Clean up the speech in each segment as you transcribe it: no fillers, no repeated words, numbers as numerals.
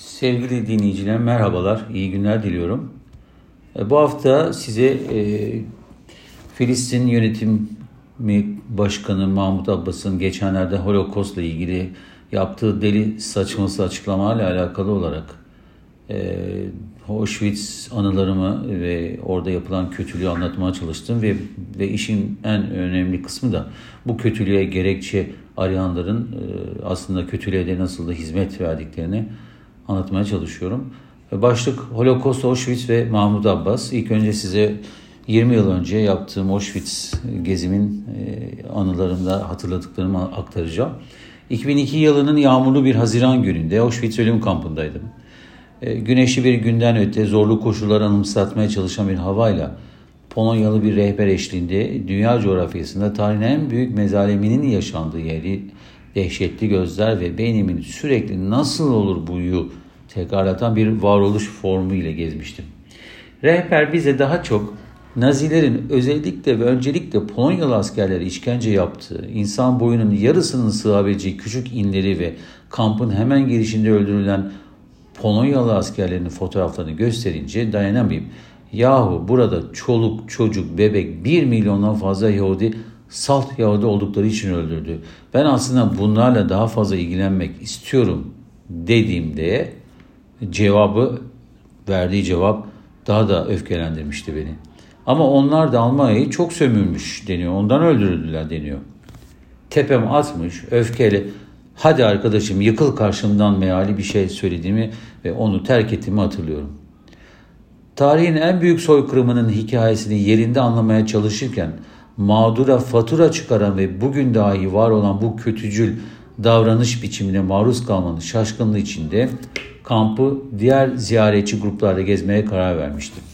Sevgili dinleyiciler, merhabalar, iyi günler diliyorum. Bu hafta size Filistin Yönetimi Başkanı Mahmut Abbas'ın geçenlerde Holocaust'la ilgili yaptığı deli saçması açıklamalarla alakalı olarak Auschwitz anılarımı ve orada yapılan kötülüğü anlatmaya çalıştım ve işin en önemli kısmı da bu kötülüğe gerekçe arayanların aslında kötülüğe de nasıl da hizmet verdiklerini anlatmaya çalışıyorum. Başlık Holocaust, Auschwitz ve Mahmut Abbas. İlk önce size 20 yıl önce yaptığım Auschwitz gezimin anılarımda hatırladıklarımı aktaracağım. 2002 yılının yağmurlu bir Haziran gününde Auschwitz ölüm kampındaydım. Güneşli bir günden öte zorlu koşulları anımsatmaya çalışan bir havayla Polonyalı bir rehber eşliğinde dünya coğrafyasında tarihin en büyük mezaleminin yaşandığı yeri dehşetli gözler ve beynimin sürekli nasıl olur buyu tekrarlatan bir varoluş formu ile gezmiştim. Rehber bize daha çok Nazilerin özellikle ve öncelikle Polonyalı askerlere işkence yaptığı, insan boyunun yarısının sığabileceği küçük inleri ve kampın hemen girişinde öldürülen Polonyalı askerlerin fotoğraflarını gösterince dayanamayıp yahu burada çoluk, çocuk, bebek 1 milyondan fazla Yahudi salt Yahudi oldukları için öldürdü. Ben aslında bunlarla daha fazla ilgilenmek istiyorum dediğimde verdiği cevap daha da öfkelendirmişti beni. Ama onlar da Almanya'yı çok sömürmüş deniyor. Ondan öldürüldüler deniyor. Tepem atmış, öfkeyle hadi arkadaşım yıkıl karşımdan meali bir şey söylediğimi ve onu terk ettiğimi hatırlıyorum. Tarihin en büyük soykırımının hikayesini yerinde anlamaya çalışırken mağdura fatura çıkaran ve bugün dahi var olan bu kötücül davranış biçimine maruz kalmanın şaşkınlığı içinde kampı diğer ziyaretçi gruplarla gezmeye karar vermiştim.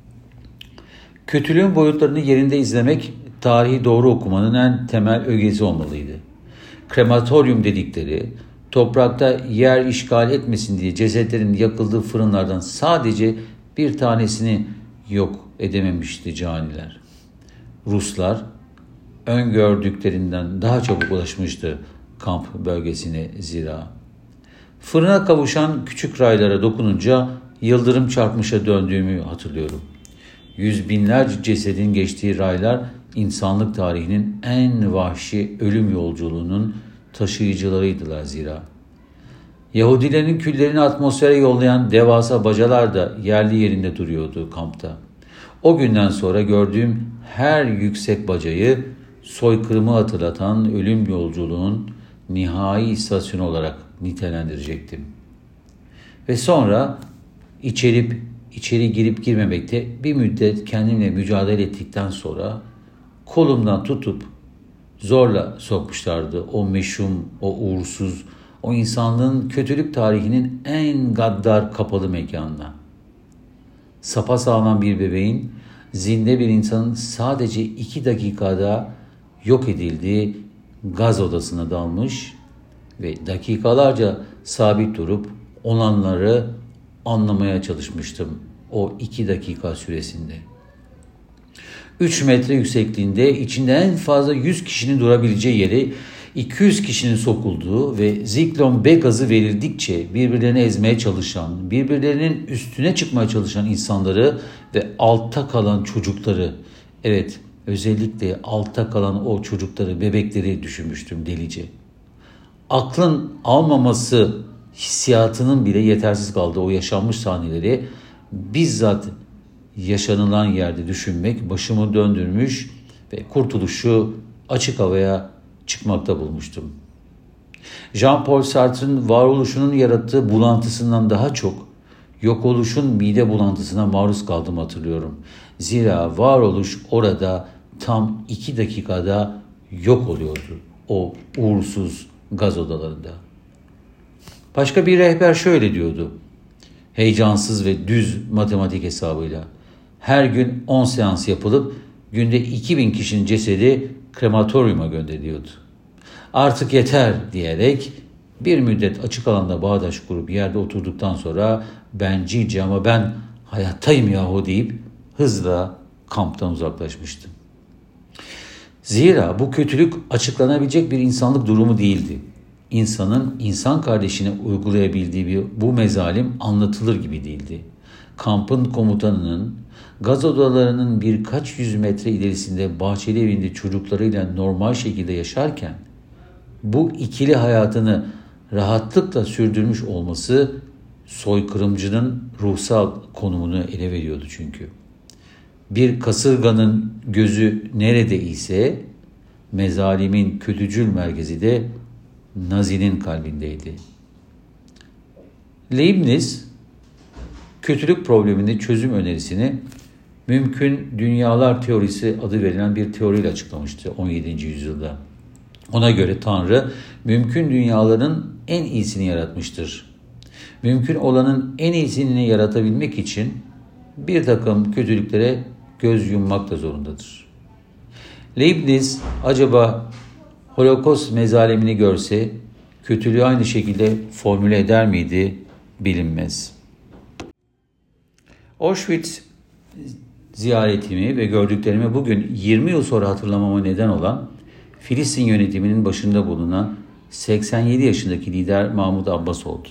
Kötülüğün boyutlarını yerinde izlemek tarihi doğru okumanın en temel ögesi olmalıydı. Krematoryum dedikleri toprakta yer işgal etmesin diye cesetlerin yakıldığı fırınlardan sadece bir tanesini yok edememişti caniler. Ruslar öngördüklerinden daha çabuk ulaşmıştı kamp bölgesine zira. Fırına kavuşan küçük raylara dokununca yıldırım çarpmışa döndüğümü hatırlıyorum. Yüz binlerce cesedin geçtiği raylar insanlık tarihinin en vahşi ölüm yolculuğunun taşıyıcılarıydılar zira. Yahudilerin küllerini atmosfere yollayan devasa bacalar da yerli yerinde duruyordu kampta. O günden sonra gördüğüm her yüksek bacayı soykırımı hatırlatan ölüm yolculuğun nihai istasyonu olarak nitelendirecektim. Ve sonra içeri girip girmemekte bir müddet kendimle mücadele ettikten sonra kolumdan tutup zorla sokmuşlardı o meşhum, o uğursuz, o insanlığın kötülük tarihinin en gaddar kapalı mekanına. Sapasağlam bir bebeğin, zinde bir insanın sadece 2 dakikada yok edildiği gaz odasına dalmış ve dakikalarca sabit durup olanları anlamaya çalışmıştım o 2 dakika süresinde. 3 metre yüksekliğinde içinde en fazla 100 kişinin durabileceği yere 200 kişinin sokulduğu ve Zyklon B gazı verildikçe birbirlerini ezmeye çalışan, birbirlerinin üstüne çıkmaya çalışan insanları ve altta kalan çocukları, evet özellikle altta kalan o çocukları, bebekleri düşünmüştüm delice. Aklın almaması hissiyatının bile yetersiz kaldığı o yaşanmış sahneleri bizzat yaşanılan yerde düşünmek başımı döndürmüş ve kurtuluşu açık havaya çıkmakta bulmuştum. Jean-Paul Sartre'ın varoluşunun yarattığı bulantısından daha çok yok oluşun mide bulantısına maruz kaldığımı hatırlıyorum. Zira varoluş orada tam 2 dakikada yok oluyordu o uğursuz gaz odalarında. Başka bir rehber şöyle diyordu. Heyecansız ve düz matematik hesabıyla. Her gün 10 seans yapılıp günde 2000 kişinin cesedi krematoryuma gönderiliyordu. Artık yeter diyerek bir müddet açık alanda bağdaş kurup yerde oturduktan sonra bencilce ama ben hayattayım yahu deyip hızla kamptan uzaklaşmıştım. Zira bu kötülük açıklanabilecek bir insanlık durumu değildi. insanın insan kardeşine uygulayabildiği bu mezalim anlatılır gibi değildi. Kampın komutanının gaz odalarının birkaç yüz metre ilerisinde bahçeli evinde çocuklarıyla normal şekilde yaşarken bu ikili hayatını rahatlıkla sürdürmüş olması soykırımcının ruhsal konumunu ele veriyordu çünkü. Bir kasırganın gözü nerede ise mezalimin kötücül merkezi de Nazi'nin kalbindeydi. Leibniz kötülük probleminde çözüm önerisini mümkün dünyalar teorisi adı verilen bir teoriyle açıklamıştı 17. yüzyılda. Ona göre Tanrı mümkün dünyaların en iyisini yaratmıştır. Mümkün olanın en iyisini yaratabilmek için bir takım kötülüklere göz yummak da zorundadır. Leibniz acaba Holocaust mezalemini görse kötülüğü aynı şekilde formüle eder miydi bilinmez. Auschwitz ziyaretimi ve gördüklerimi bugün 20 yıl sonra hatırlamama neden olan Filistin yönetiminin başında bulunan 87 yaşındaki lider Mahmut Abbas oldu.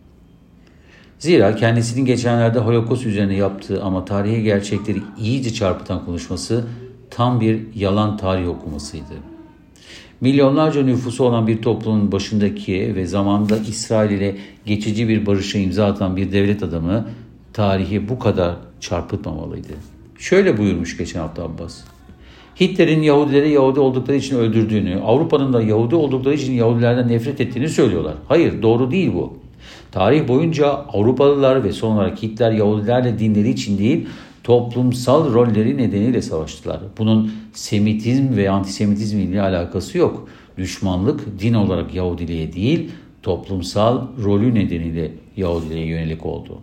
Zira kendisinin geçenlerde Holocaust üzerine yaptığı ama tarihi gerçekleri iyice çarpıtan konuşması tam bir yalan tarih okumasıydı. Milyonlarca nüfusu olan bir toplumun başındaki ve zamanında İsrail ile geçici bir barışa imza atan bir devlet adamı tarihi bu kadar çarpıtmamalıydı. Şöyle buyurmuş geçen hafta Abbas. Hitler'in Yahudileri Yahudi oldukları için öldürdüğünü, Avrupa'nın da Yahudi oldukları için Yahudilerden nefret ettiğini söylüyorlar. Hayır, doğru değil bu. Tarih boyunca Avrupalılar ve son olarak Hitler Yahudilerle dinleri için değil, toplumsal rolleri nedeniyle savaştılar. Bunun Semitizm ve antisemitizm ile alakası yok. Düşmanlık din olarak Yahudiliğe değil, toplumsal rolü nedeniyle Yahudiliğe yönelik oldu.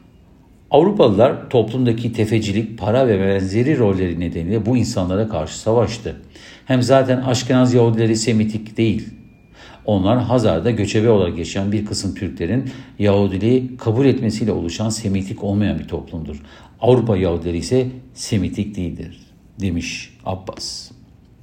Avrupalılar toplumdaki tefecilik, para ve benzeri rolleri nedeniyle bu insanlara karşı savaştı. Hem zaten Aşkenaz Yahudileri Semitik değil. Onlar Hazar'da göçebe olarak yaşayan bir kısım Türklerin Yahudiliği kabul etmesiyle oluşan Semitik olmayan bir toplumdur. Avrupa Yahudileri ise Semitik değildir, demiş Abbas.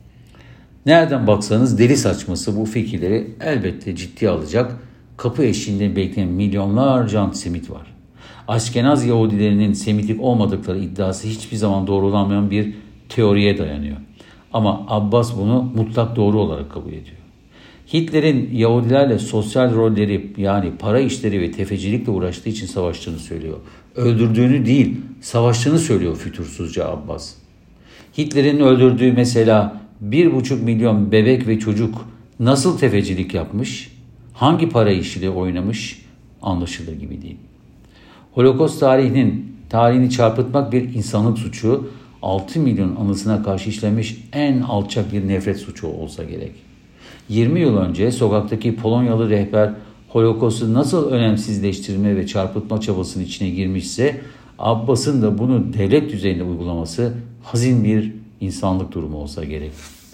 Nereden baksanız deli saçması bu fikirleri elbette ciddiye alacak, kapı eşiğinde bekleyen milyonlarca antisemit var. Aşkenaz Yahudilerinin Semitik olmadıkları iddiası hiçbir zaman doğrulanmayan bir teoriye dayanıyor. Ama Abbas bunu mutlak doğru olarak kabul ediyor. Hitler'in Yahudilerle sosyal rolleri yani para işleri ve tefecilikle uğraştığı için savaştığını söylüyor. Öldürdüğünü değil, savaştığını söylüyor fütursuzca Abbas. Hitler'in öldürdüğü mesela 1,5 milyon bebek ve çocuk nasıl tefecilik yapmış, hangi para işiyle oynamış anlaşılır gibi değil. Holocaust tarihini çarpıtmak bir insanlık suçu, 6 milyon anısına karşı işlenmiş en alçak bir nefret suçu olsa gerek. 20 yıl önce sokaktaki Polonyalı rehber Holocaust'u nasıl önemsizleştirme ve çarpıtma çabasının içine girmişse, Abbas'ın da bunu devlet düzeyinde uygulaması hazin bir insanlık durumu olsa gerek.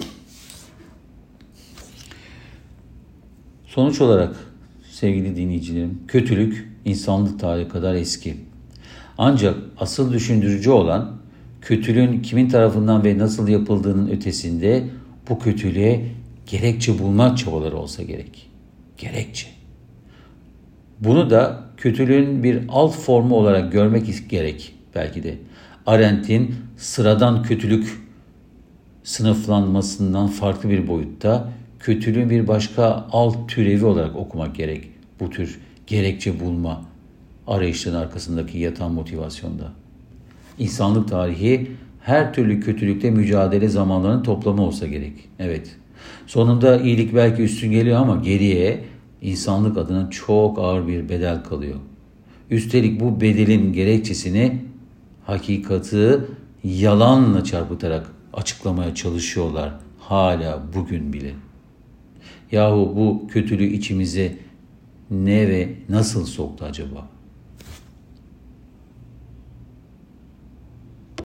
Sonuç olarak sevgili dinleyicilerim, kötülük insanlık tarihi kadar eski. Ancak asıl düşündürücü olan kötülüğün kimin tarafından ve nasıl yapıldığının ötesinde bu kötülüğe gerekçe bulma çabaları olsa gerek. Gerekçe. Bunu da kötülüğün bir alt formu olarak görmek gerek belki de. Arendt'in sıradan kötülük sınıflanmasından farklı bir boyutta kötülüğün bir başka alt türevi olarak okumak gerek. Bu tür gerekçe bulma arayışların arkasındaki yatan motivasyonda. İnsanlık tarihi her türlü kötülükle mücadele zamanlarının toplamı olsa gerek. Evet. Sonunda iyilik belki üstün geliyor ama geriye insanlık adına çok ağır bir bedel kalıyor. Üstelik bu bedelin gerekçesini hakikati yalanla çarpıtarak açıklamaya çalışıyorlar hala bugün bile. Yahu bu kötülüğü içimize ne ve nasıl soktu acaba?